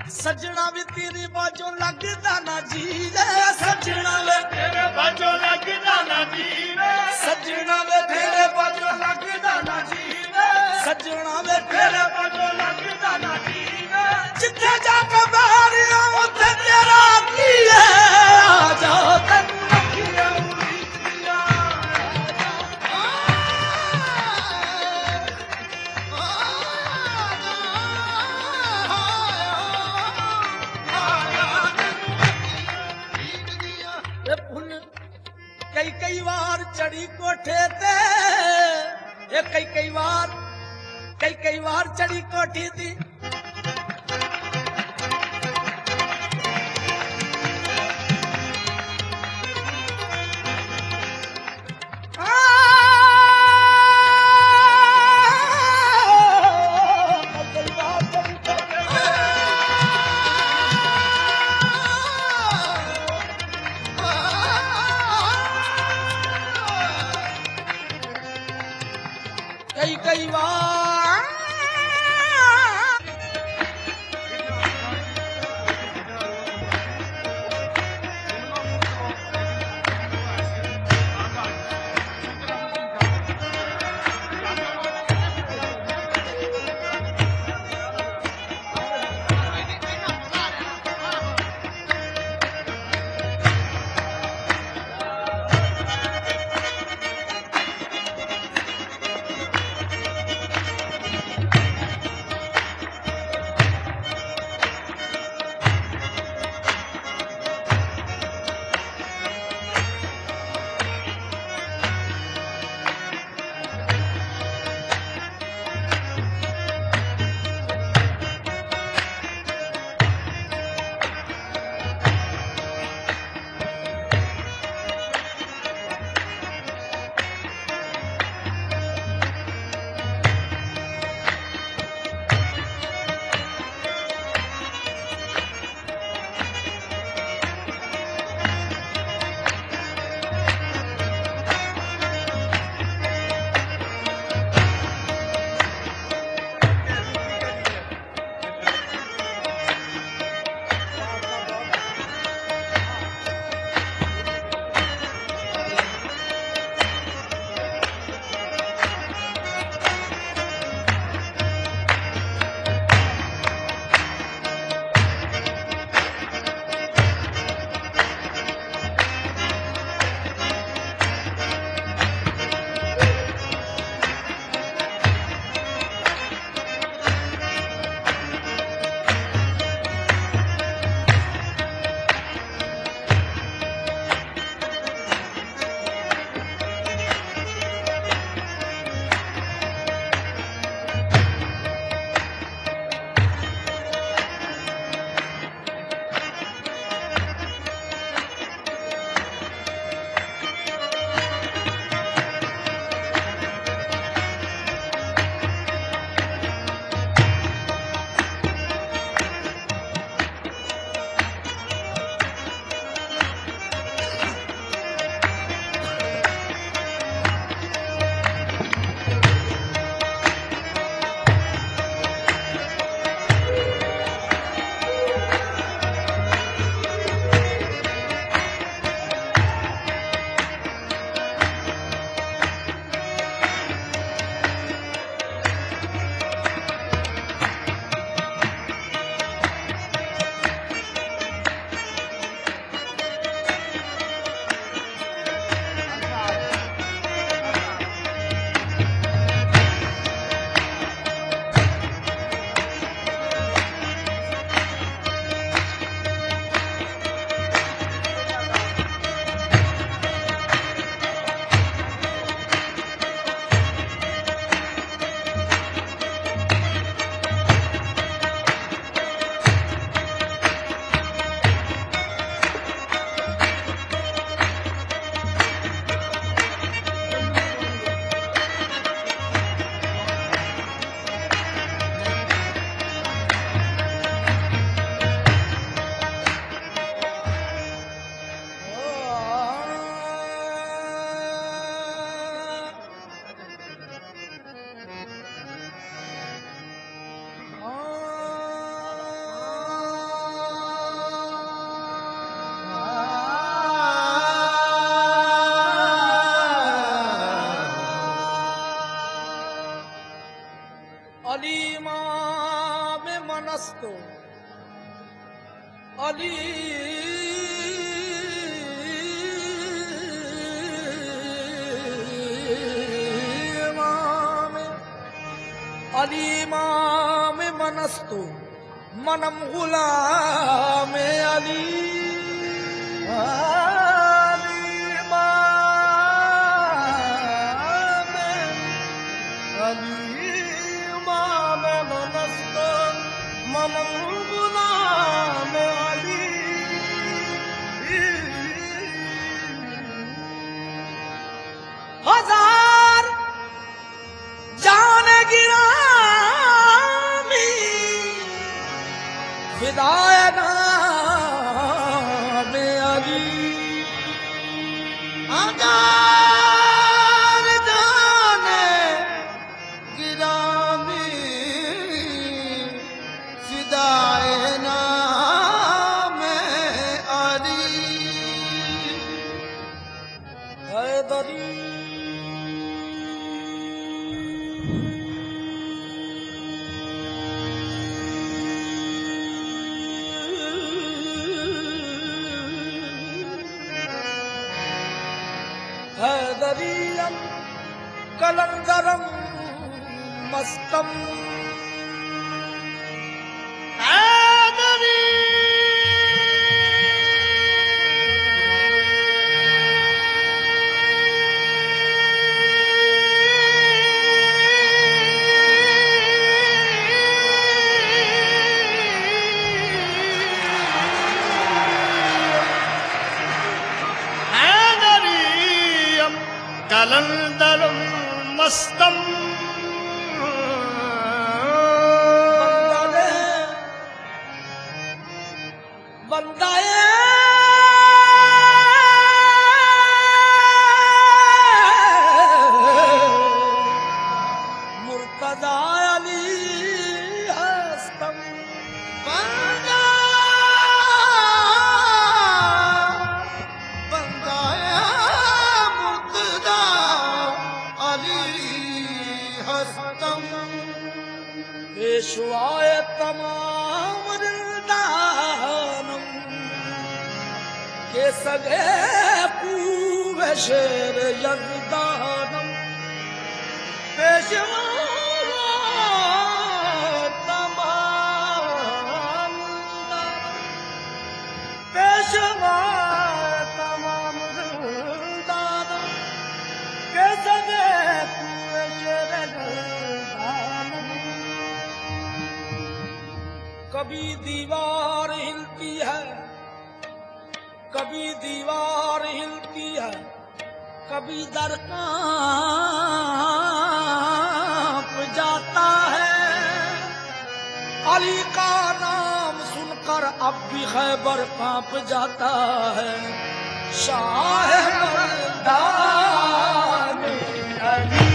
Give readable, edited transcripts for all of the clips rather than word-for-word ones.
सजना वे तेरे बाजों लगदा ना जी रे सजना वे तेरे बाजो लगदा ना जी वे सजना वे तेरे बाजों लगदा ना जी रे सजना वे तेरे बाजो लगदा ना जी वे जिथे जाके बाहरिया उथे तेरा की है आ जाओ तन अखियां उड़ीदियां कई कई बार चढ़ी कोठे ते ये कई बार चढ़ी कोठी थी कई बार अलीमा में मनस्तो अली अलीमा में मनस्तु मनम गुलाम अली अलीमा में मनस्तु मनम गुलाम अली हजार जान गिरा विदाय नाम अली हजार जाने गिरामी विदाय नाम अली हैदरी हैदरियम कलंदरम मस्तम हैदरी कलंदरम मस्तम बंदाए मुर्तजा अली हस्तम पेशवाए तमाम रिंदानम के सगे पूवे शेर यज़दानम पेशवाए तमाम पेशवाए तमाम रिंदानम के सगे पूवे शेर यज़दानम कभी दीवार हिलती है कभी दीवार हिलती है कभी दर कांप जाता है अली का नाम सुनकर अब भी खैबर कांप जाता है Shah Mardan Ali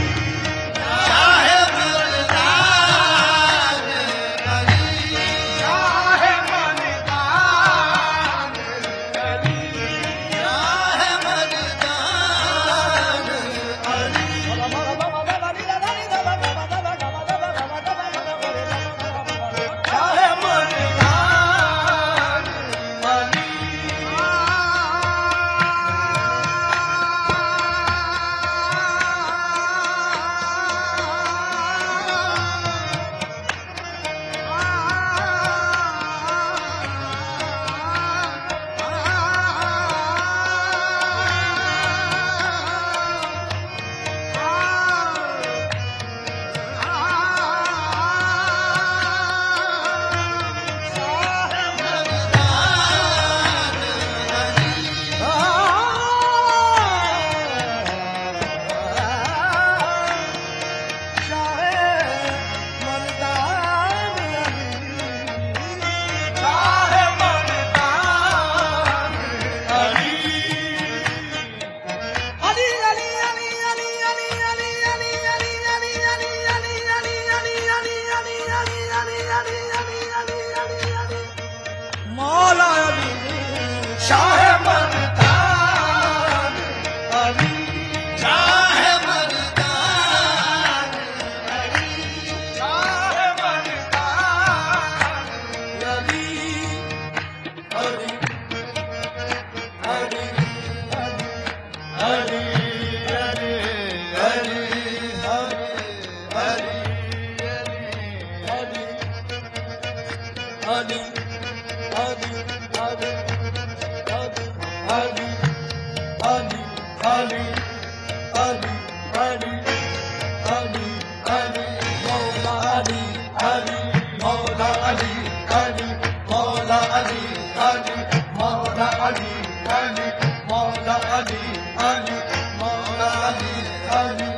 Ali, Ali, Ali, Ali, Ali, Ali, Ali, Ali, Ali, Ali, Ali, Maula Ali, Ali, Maula Ali, Ali, Maula Ali, Ali, Maula Ali, Ali, Maula Ali, Ali, Maula Ali, Ali,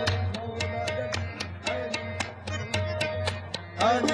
Ali,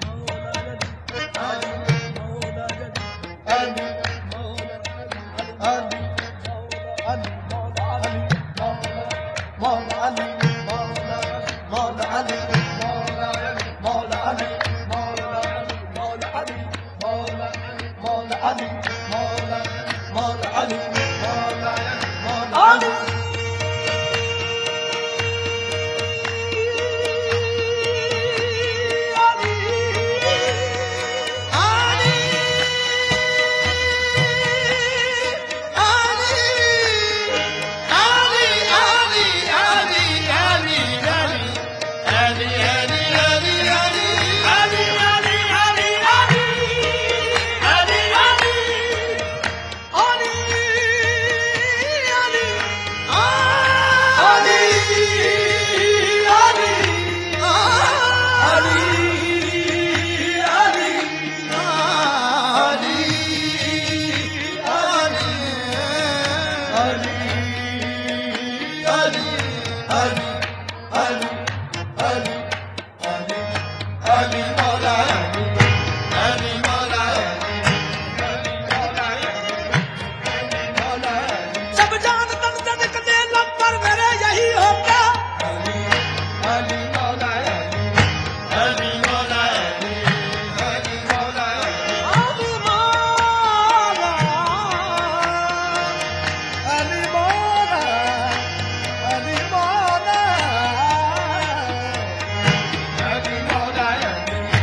सब जान तन तन कदे लब पर मेरे यही होगा Ali Maula Ali Maula Ali Maula Ali Maula Ali Maula Ali Maula Ali Maula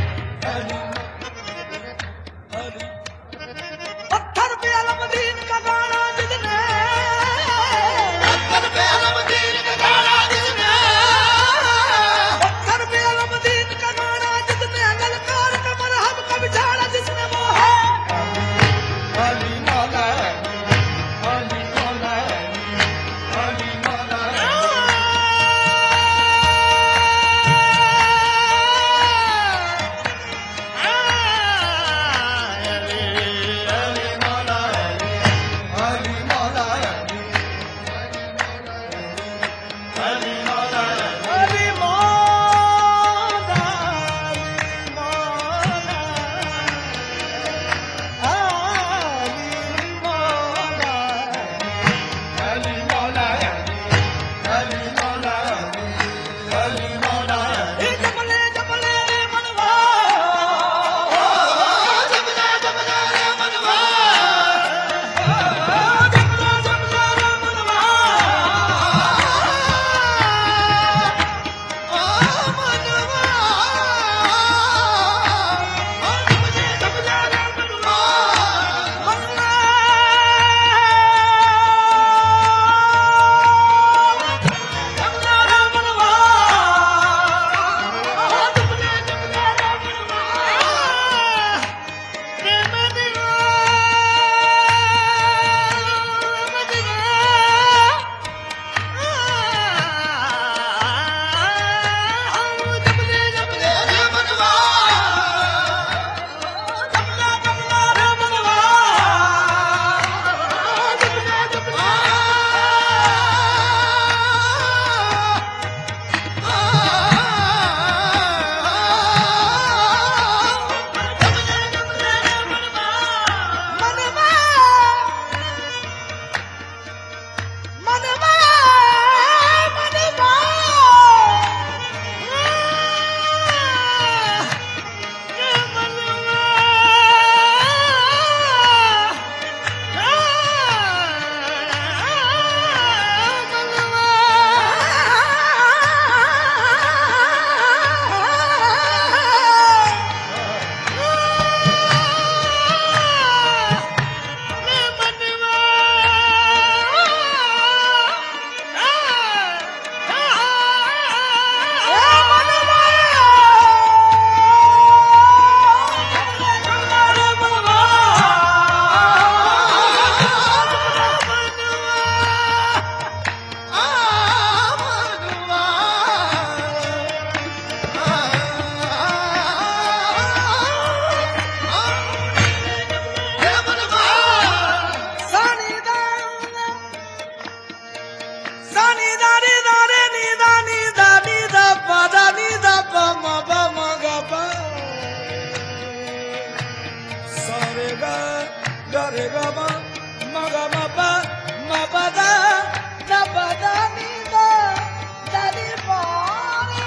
gare gama maga maba mabada nabada nida dari pare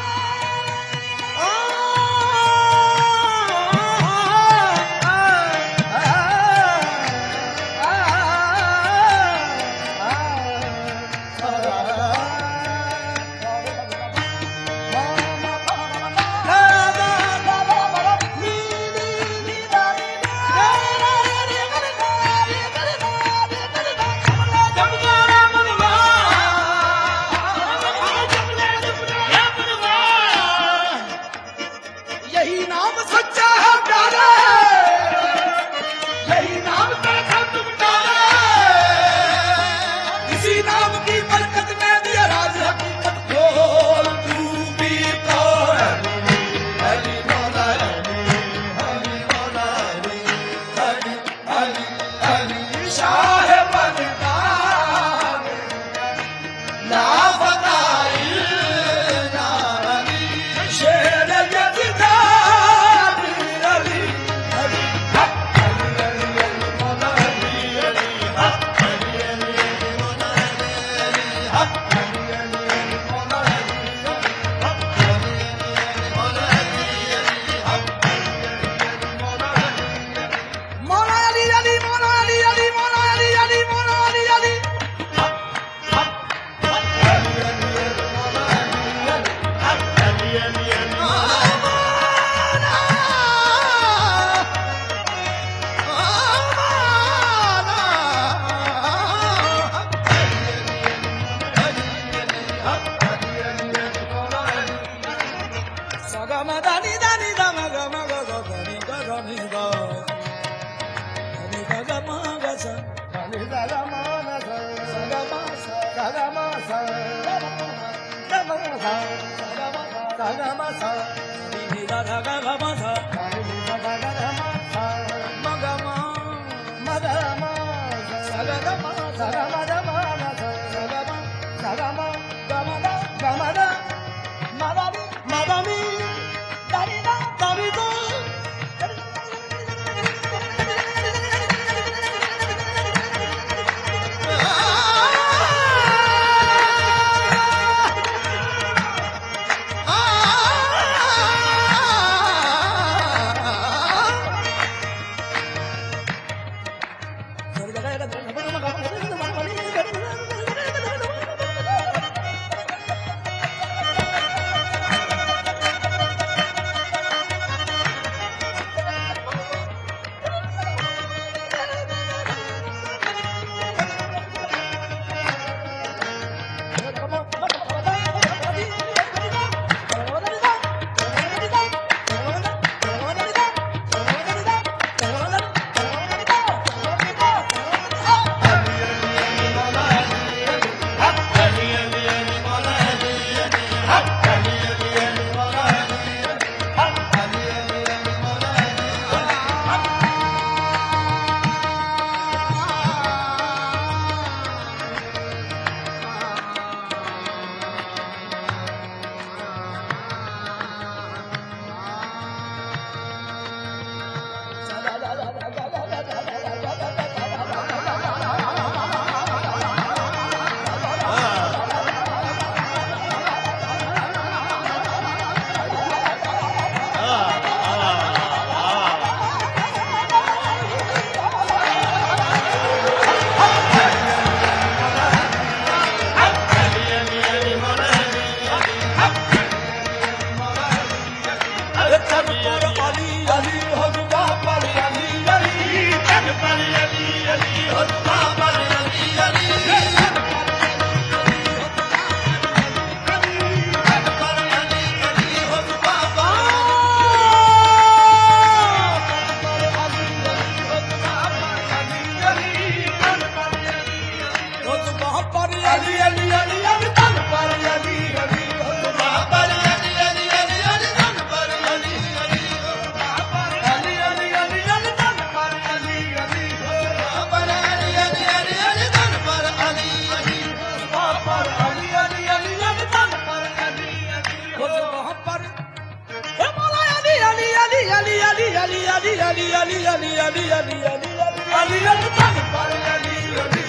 Ali Ali तन पर अली अली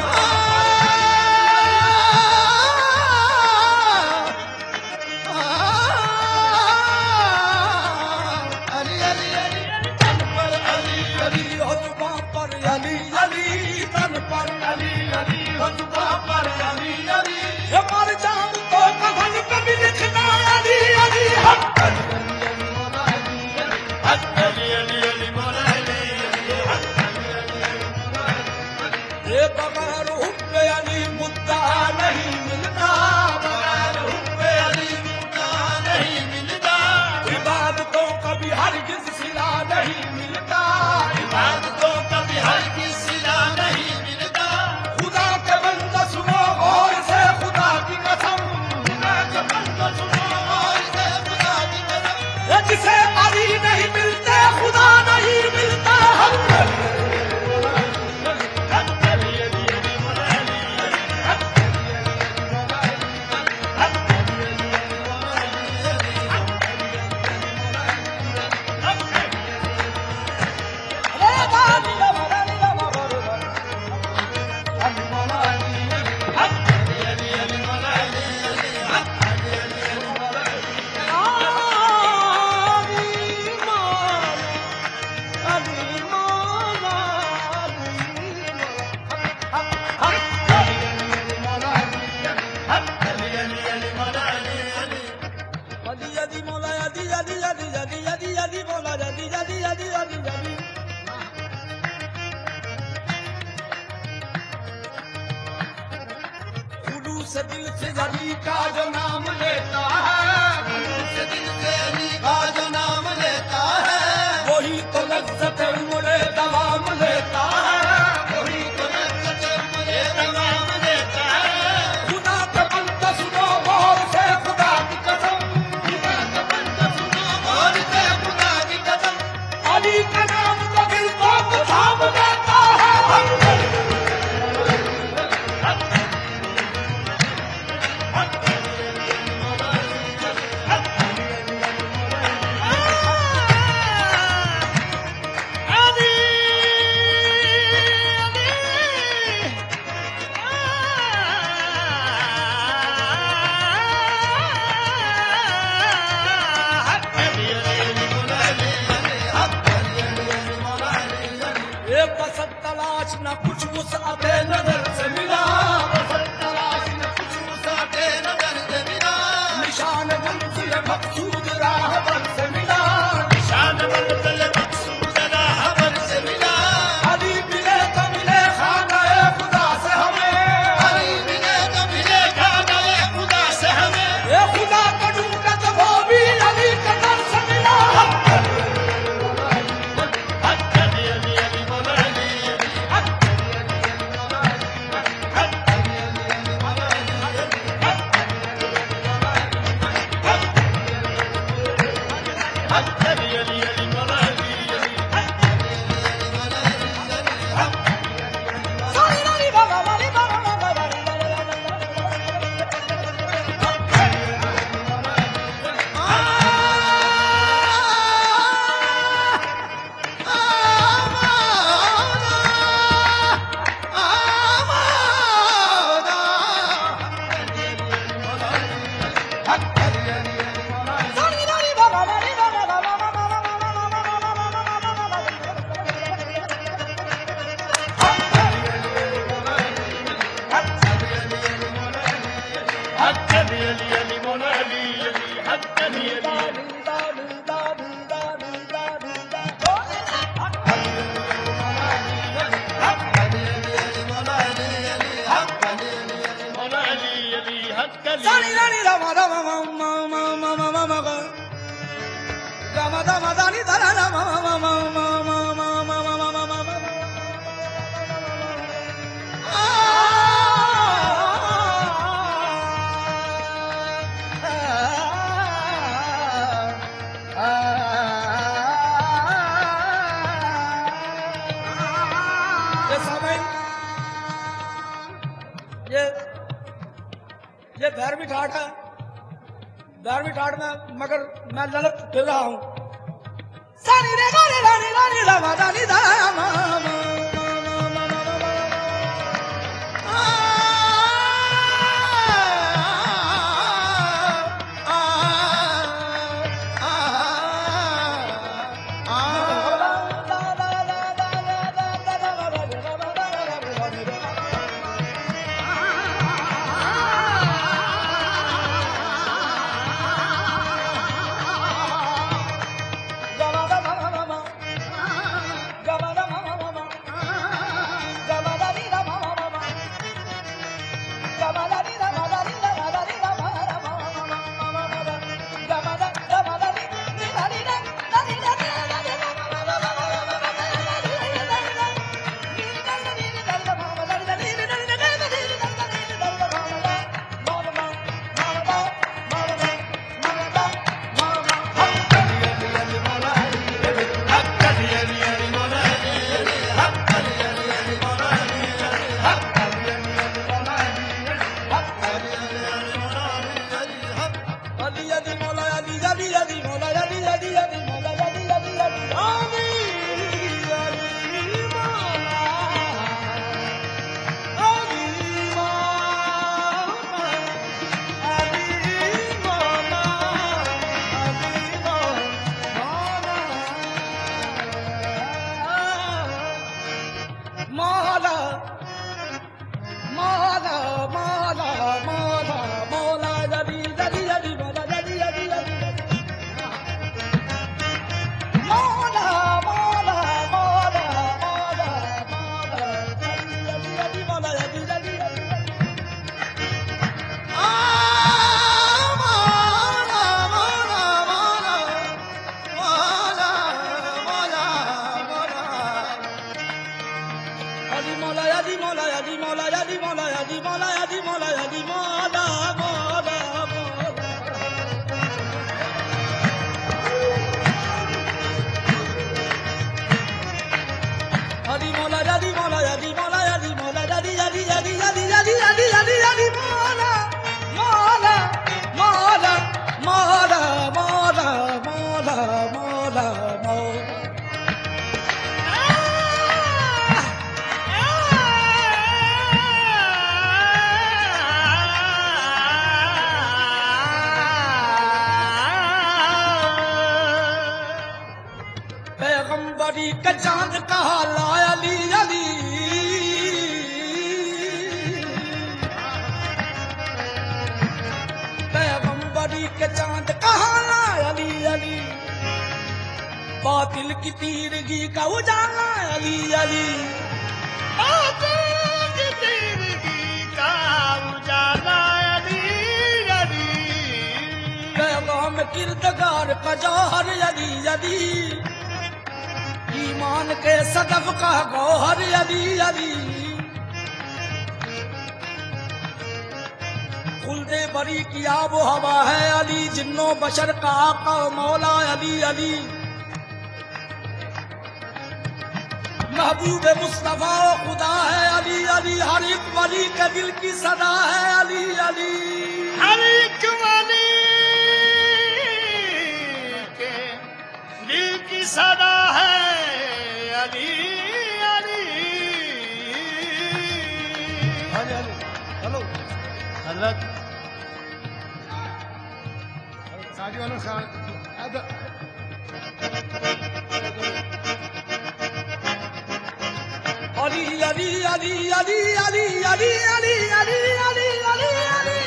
अली अली अली तन पर अली अली हो जुबां पर अली अली तन पर अली अली हो जुबां पर अली अली ये मर जाऊं तो कफन पे भी लिखना अली अली हक अली अली मौला अली अली अली अली मौला अली ये बगैर हुक्म अली मुद्दा नहीं मिलता बगैर हुक्म अली मुद्दा नहीं मिलता इबादतों कभी हरगिज़ सिला नहीं मिलता इबादतों कभी हरगिज़ सिला नहीं मिलता खुदा के बंदा सुनो गौर से खुदा की कसम खुदा के बंदा सुनो गौर से खुदा की कसम ये जिसे अली नहीं मिलते खुदा नहीं मिलता से दिल से अली का जो नाम लेता है उस दिल से अली का जो नाम लेता है वही तो लज्जत उम्रे दवाम लेता है वही तो लज्जत उम्रे दवाम लेता है खुदा का बंदा सुनो गौर से खुदा की कसम खुदा का बंदा सुनो गौर से खुदा की कसम अली का नाम तो दिल को थाम देता है बसत तलाश न कुछ वुसअते नजर से मिला बसत तलाश न कुछ वुसअते नजर से मिला निशान मंजिल मकसूद राहबर से मिला निशान मंजिल मकसूद राहबर से मिला अली मिले तो मिले खानाए खुदा से हमें अली मिले तो मिले खानाए खुदा से हमें ये खुदा का ढूंढे तो वो भी अली के दर से मिला ये 12वीं ठाट है, 12वीं ठाट में मगर मैं ललक फिर रहा हूँ। सानी रे गानी रानी रानी रामा रानी दामा पैगंबरी का चांद कहा ला अली अली पैगंबरी के चांद कहा ला अली अली बातिल की तीरगी का उजाला अली अली पैगाम किरदगार का जौहर अली अली ईमान के सदफ का गौहर अली अली खुल्दे बरी की आबो हवा है अली जिन्नो बशर का आका मौला अली अली महबूब मुस्तफा खुदा है अली अली हर एक वली के दिल की सदा है अली अली हर एक वली के दिल की सदा है अली अली हेलो हजरत शादी वालों अली अली अली अली अली अली अली अली अली अली अली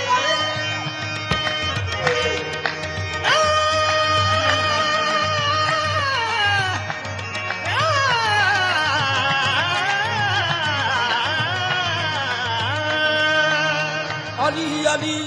अली अली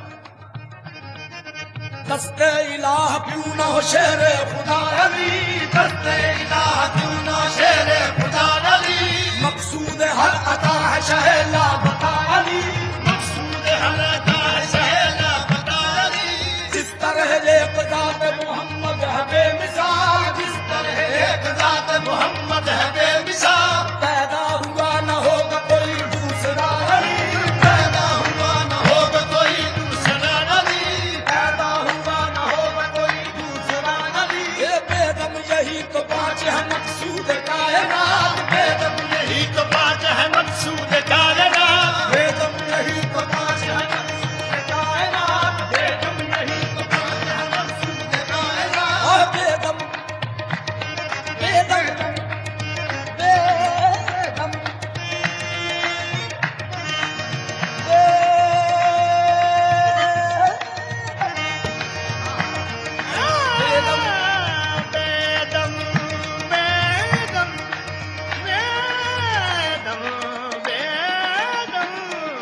दस्ते इलाह क्यों न हो शेर खुदा अली दस्ते इलाह क्यों ना शेर खुदा अली मकसूद हर अता है शहला बता अली मकसूद हर अता है शहला बता अली जिस तरह एक ज़ात मोहम्मद है बेमिसाल जिस तरह एक ज़ात मोहम्मद है बेमिसाल पैदा हुआ न होगा कोई दूसरा अली पैदा हुआ न होगा कोई दूसरा अली पैदा हुआ न होगा कोई दूसरा अली ये बेदम यही तो पाँच है मकसूद कायनात बेदम यही तो बात है मकसूद कायनात बेदम यही तो पाँच है मकसूद कायनात बेदम यही तो बात है मकसूद कायनात और बेदम बेदम बेदम बेदम बेदम बेदम बेदम बेदम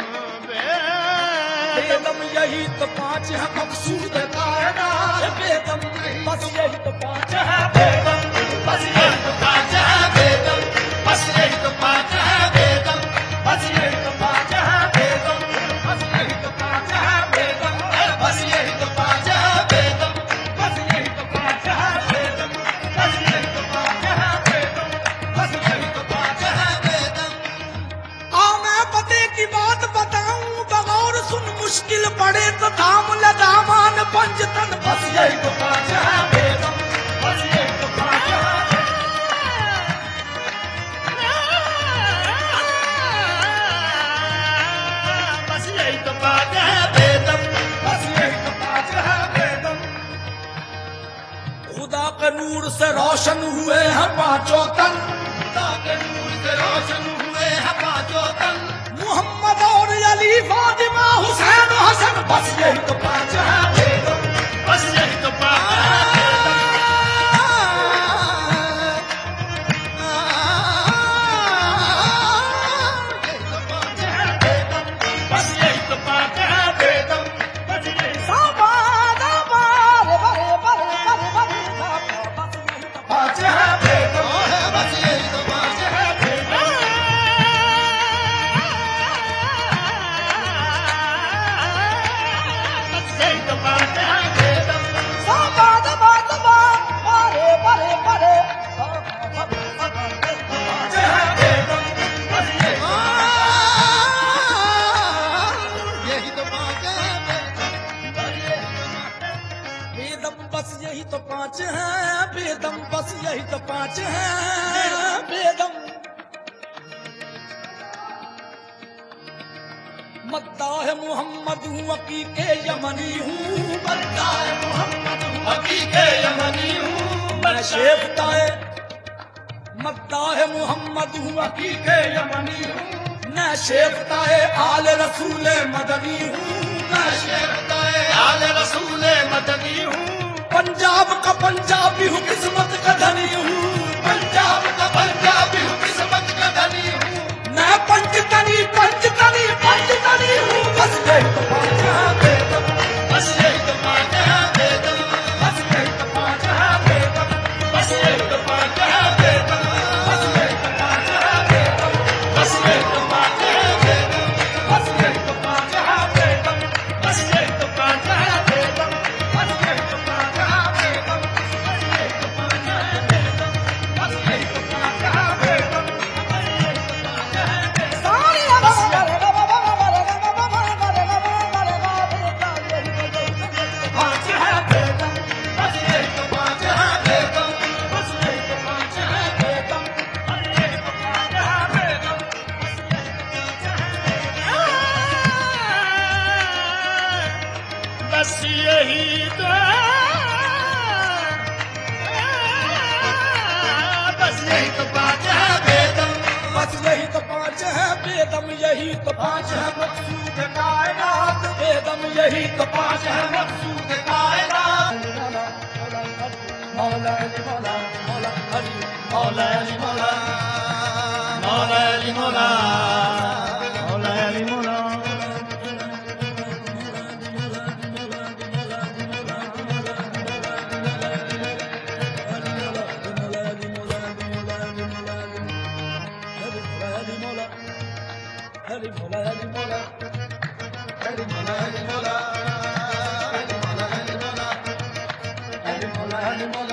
बेदम यही तो पाँच है मकसूद कायनात बेदम बस यही तो पाँच है बेदम बस यही तो बात है बेदम बस यही तो बात है बेदम बस यही तो पाँच है बेदम बस यही तो पाँच है बेदम बस यही तो बात है बेदम बस यही तो पाँच है बेदम बस यही तो पाँच है बेदम बस यही तो बात है बेदम आओ मैं पते की बात बताऊं बगौर सुन मुश्किल पड़े तो थाम ले दामान पंजतन बस यही तो पाँच है बेदम बस यही तो पाँच है बस यही तो बात है बेदम बस यही तो पाँच है बेदम खुदा के नूर से रोशन हुए हैं पांचों तन खुदा के नूर से रोशन हुए हैं पांचों तन मोहम्मद और अली फातिमा हुसैन हसन बस यही तो पाँच है बेदम बस यही तो बात है बस यही तो बात है बेदम बस यही पाँच है बेदम बस यही तो बात है बेदम बस यही तो बात है बेदम पाँच है बेदम बस यही तो बात है बेदम बस यही तो पाँच है बेदम बस यही तो पाँच है बेदम मद्दाह मोहम्मद हूँ अकीके यमनी हूँ बंदा है मोहम्मद हकीके यमनी हूँ मैं शेफ्ताए मद्दाह मोहम्मद हूँ हकीके यमनी हूँ मैं शेफ्ताए आल रसूल मदनी हूँ मैं शेरताए आल रसूल मदनी हूँ पंजाब का पंजाबी हूँ किस्मत का धनी हूँ पंजाब का पंजाबी हूँ किस्मत का धनी हूँ मैं पंचतनी पंचतनी पंचतनी हूँ बस यही तो बात है बेदम बस यही तो बात है बेदम बस यही तो बात है बेदम बस यही तो बात है बेदम बस यही तो बात है बेदम बस यही तो बात है बेदम बस यही तो बात है बेदम बस यही तो बात है बेदम बस यही तो बात है बेदम बस यही तो बात है बेदम बात है बेदम बस यही तो बात है बेदम बस यही तो बात है बेदम बस यही तो बस यही तो बात है बेदम बस यही तो पाँच है बेदम यही तो पाँच है मकसूद कायनात बेदम यही तो पाँच है मकसूद कायनात मौला अली मौला मौला अली मौला अली मौला मौला अली मौला मौला अली मौला अली मौला अली मौला अली मौला अली मौला अली मौला अली मौला अली मौला अली मौला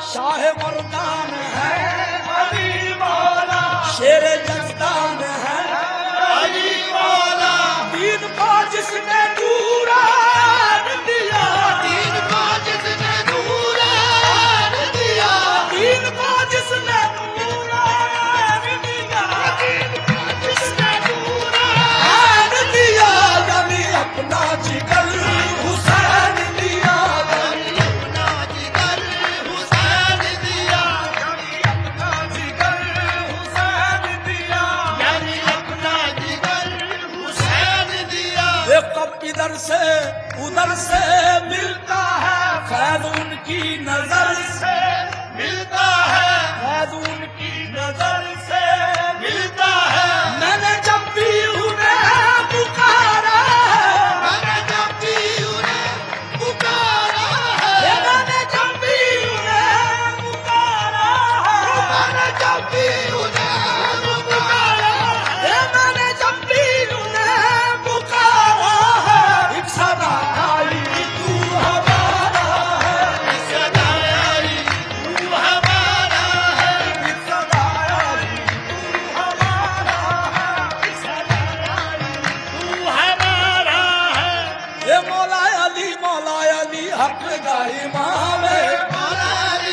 शाह मर्दान है, अली मौला, शेर जजदान है, अली मौला, दीन को जिसने नूरान दिया, दीन को जिसने नूरान दिया, दीन को जिसने नूरान दिया, दीन को जिसने नूरान दिया, यानी अपना जिगर हुसैन दिया, अपना जिगर हुसैन दिया, अपना जिगर हुसैन दिया। यानी अपना जिगर हुसैन दिया। ये कब इधर से उधर से मिलता है, फैज़ उनकी नजर से मिलता है, फैज़ उनकी नजर से मिलता है, मैंने जब भी उन्हें पुकारा है, मैंने जब भी उन्हें पुकारा ये है, मैंने जब भी उन्हें पुकारा है, मैंने जब भी उन्हें पुकारा है, ये मैंने जब भी उन्हें पुकारा है, एक सदा आई तू हमारा है, सदा आई तू हमारा है, एक सदा आई तू हमारा है, एक सदा आई तू हमारा है। ये मौला अली हक दा इमाम है, मौला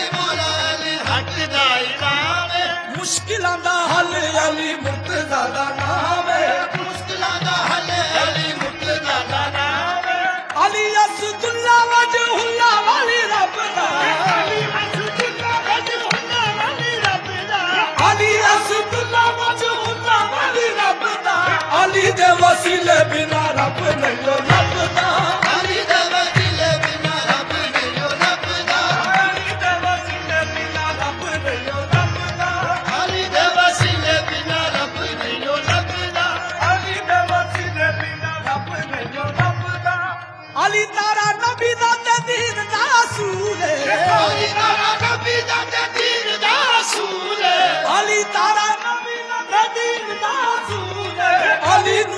अली हक दा इमाम है, मुश्किलां दा हल अली मुर्तज़ा दा नाम है, मुश्किलां दा हल अली मुर्तज़ा दा नाम है, अली असदुल्ला वजहुल्ला वाली रब दा, अली असदुल्ला वजहुल्ला वाली रब दा, अली असदुल्ला वजहुल्ला वाली रब दा, अली दे वसीले बिना रब नहीं लभदा, अली दे वसीले बिना रब नहीं लभदा, अली दे वसीले बिना रब नहीं लभदा, अली दे वसीले बिना रब नहीं लभदा, अली दे वसीले बिना रब नहीं लभदा, अली तारा नबी दा ते दीन दा रसूल है, अली तारा नबी दा ते दीन दा रसूल है, अली तारा नबी दा ते दीन दा रसूल है, अली नू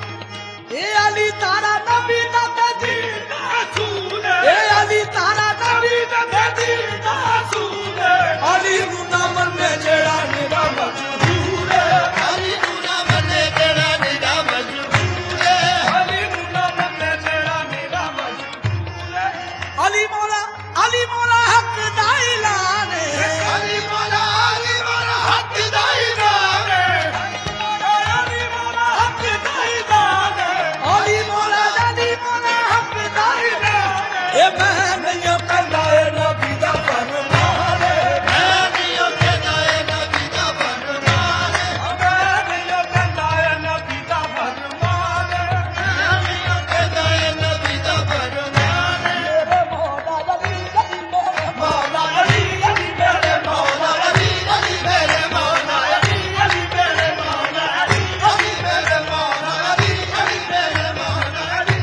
ए अली तारा नबी दा ते दीन दा रसूल है, ए अली तारा नबी दा ते दीन दा रसूल है, अली नू ना मन्ने जेड़ा मेरा मजबूर है, अली नू ना मन्ने जेड़ा मेरा मजबूर है, अली नू ना मन्ने जेड़ा मेरा मजबूर है, अली मौला हक दा ऐलान है, अली मौला हक दा इमाम है, अली मौला हक दा ऐलान है, अली मौला हक दा ऐलान है, ए मैं नहीं कहंदा ए नबी दा फरमान है, मैं नहीं कहंदा ए नबी दा फरमान है, मैं नहीं कहंदा ए नबी दा फरमान है, मैं नहीं कहंदा ए नबी दा फरमान है, मेरे मौला अली मौला अली मेरे मौला अली मेरे मौला अली मेरे मौला अली मेरे मौला अली मेरे मौला अली।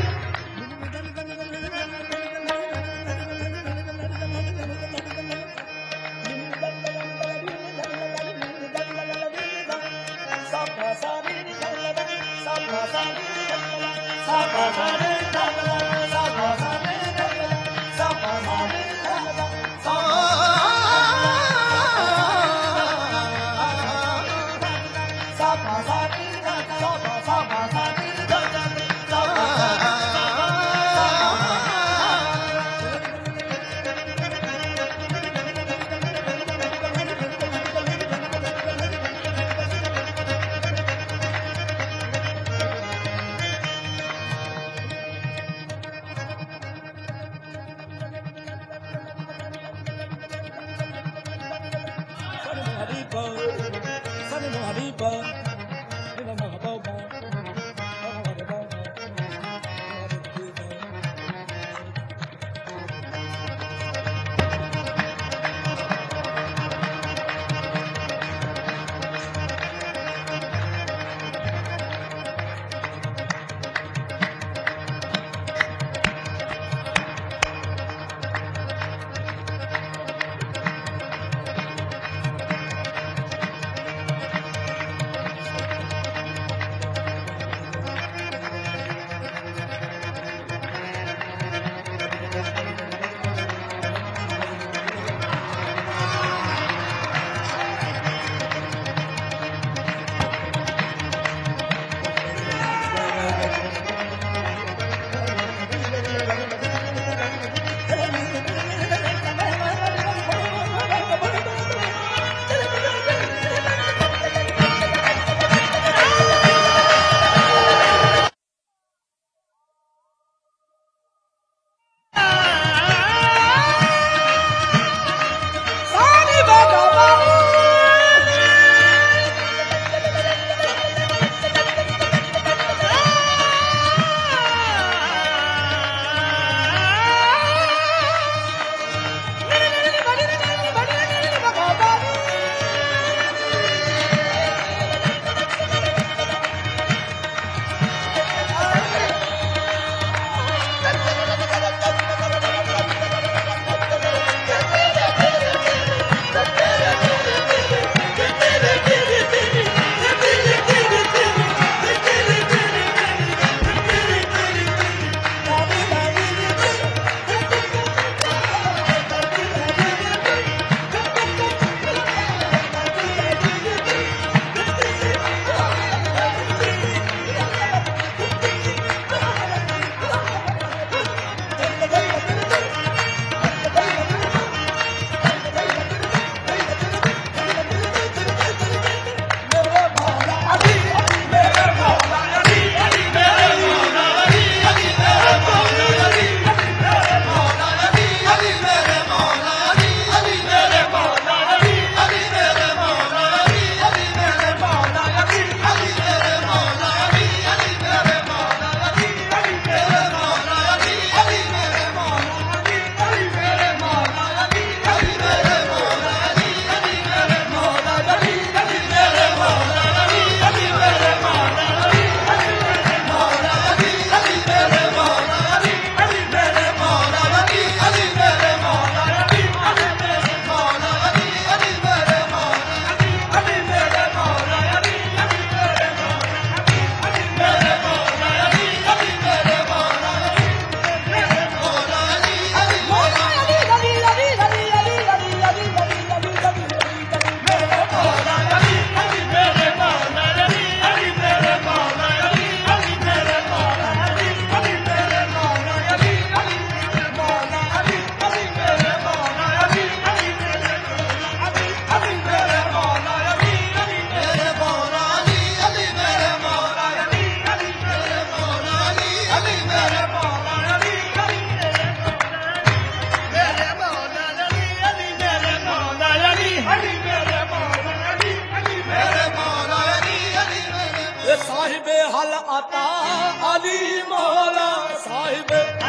अता अली मौला साहिब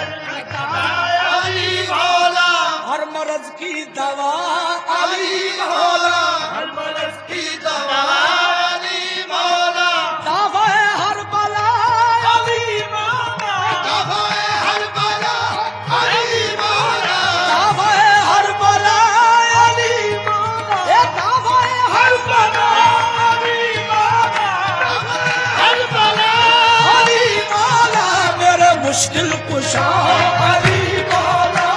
अली मौला हर मर्ज की दवा अली मौला हर मर्ज की दवा अली मौला दावा हर बला अली मौला दावा हर बला अली मौला दावा हर बला अली मौला ये दावा हर बला अली मौला हर बला अली मौला मेरे मुश्किल कुशा अली मौला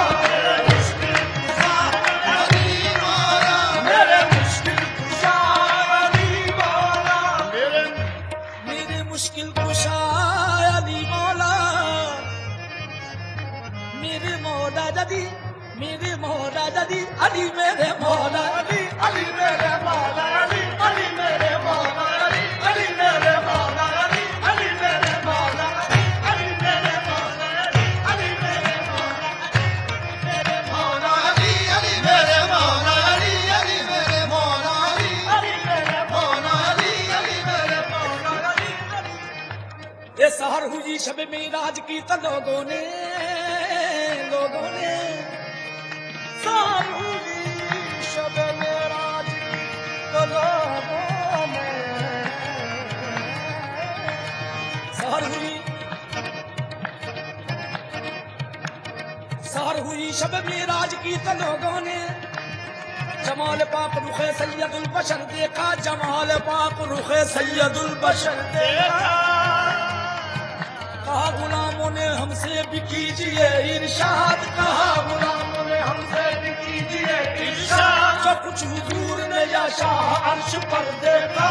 अली मौला मेरे मुश्किल कुशा अली मौला मेरे मुश्किल कुशा अली मौला मेरे मौला दादी मेरे मौला दादी अली मेरे मौला अली अली मेरे मौला अली अली मेरे मौला अली अली मेरे मौला अली अली मेरे मौला अली अली मेरे मौला अली अली मेरे मौला मेरे मौला अली अली मेरे मौला अली अली मेरे मौला अली अली मेरे मौला अली अली मेरे मौला अली ये सहर हुई शब मेराज की तो लोगों ने सहर हुई शब मेराज की तो लोगों ने सहर हुई शब मेराज की तो लोगों ने जमाल पाक रुखे सैयदुल बशर देखा जमाल पाक रुखे सैयदुल बशर देखा कहा गुलामों ने हमसे भी कीजिए इरशाद कहा गुलामों ने हमसे भी कीजिए इरशाद जो कुछ हुजूर ने या शाह अर्श पर देखा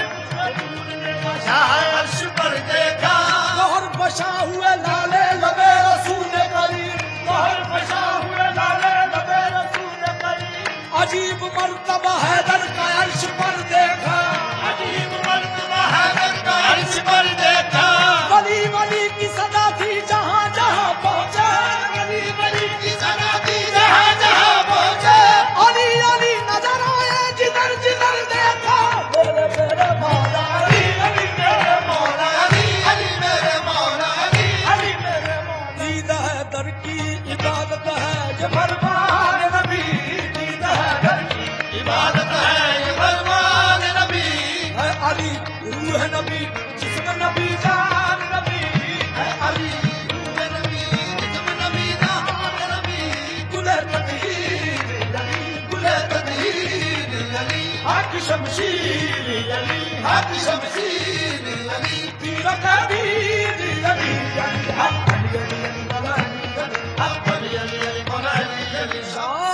अर्श पर देखा गौर बशा हुए लाले लबे रसूल करीम गौर बशा हुए लाले लबे रसूल करीम अजीब मर्तबा हैदर का अर्श पर देखा अजीब मर्तबा हैदर का अर्श पर देखा वली वली की सदा थी जहाँ जहाँ पहुँचे अली अली की सदा थी जहाँ जहाँ पहुँचे अली अली नजर आए जिधर जिधर देखा मेरे मेरे मौला अली अली मेरे मौला अली अली मेरे मौला अली अली मेरे मौला दीद है दर की इबादत है ये फरमान नबी दीद है दर की इबादत है ये फरमान नबी है अली रूह नबी जिस्म नबी जान नबी है अली रूह नबी जिस्म नबी जान नबी गुले तकदीर अली गुले तदहीर अली हक शमशीर अली हक शमशीर अली पीर कबीर अली हक अली अली अली मौला अली अली हक अली अली अली मौला अली अली शाह